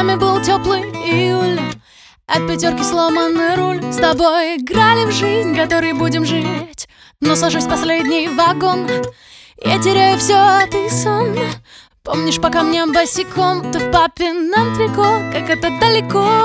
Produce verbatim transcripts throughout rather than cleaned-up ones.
нами был теплый июль, от пятерки сломанный руль. С тобой играли в жизнь, которой будем жить. Но сажусь в последний вагон, я теряю все, а ты сон. Помнишь, по камням босиком, ты в папином трико, как это далеко.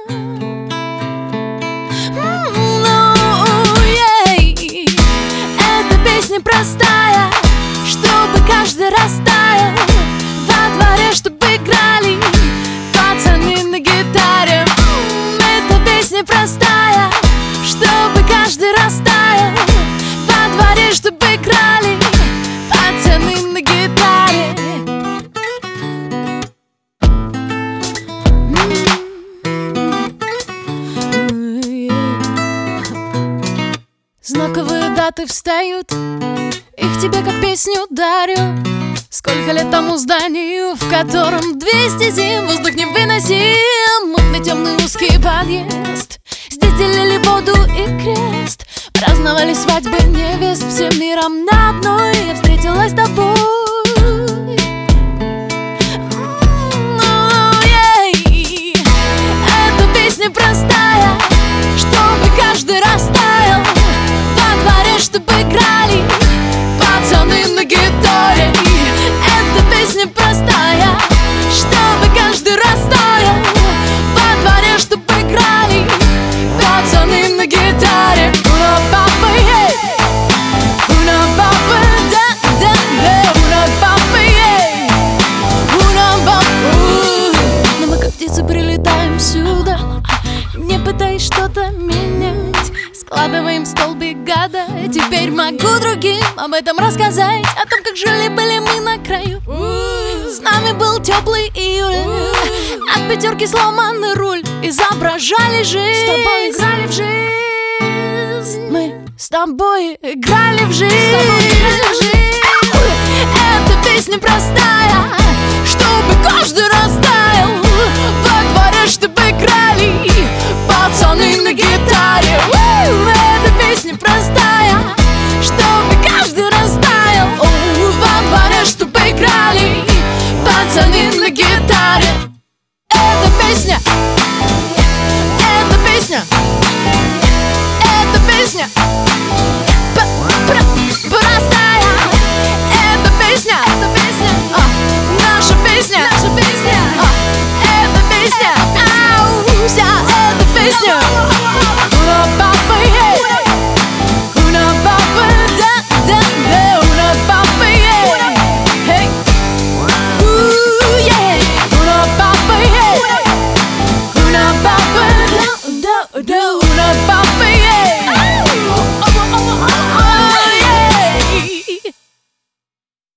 Эта песня простая, чтобы каждый растаял. Во дворе, чтобы играли пацаны на гитаре. Эта песня простая, чтобы каждый растаял. Во дворе, чтобы играли пацаны на гитаре. Знаковые даты встают, их тебе как песню дарю. Сколько лет тому зданию, в котором двести зим, воздух невыносим. Мутный темный узкий подъезд, здесь делили воду и крест. Праздновали свадьбы невест, всем миром на одной я встретилась с тобой. Эта песня простая, чтобы каждый растаял. Во дворе, чтобы играли пацаны на гитаре. Эта песня простая, чтобы каждый растаял. Во дворе, чтобы играли пацаны на гитаре. Уна папа, ей! Уна папа, да, да, да. Уна папа, ей! Уна папа. Но мы как птицы прилетаем сюда, не пытаясь что-то менять. Складываем столбик гада, теперь могу другим об этом рассказать. О том, как жили-были мы на краю. С нами был теплый июль, от пятерки сломанный руль. Изображали жизнь, с тобой играли в жизнь. Мы с тобой играли в жизнь. Эта песня простая, чтобы каждый растаял. Во дворе, чтобы играли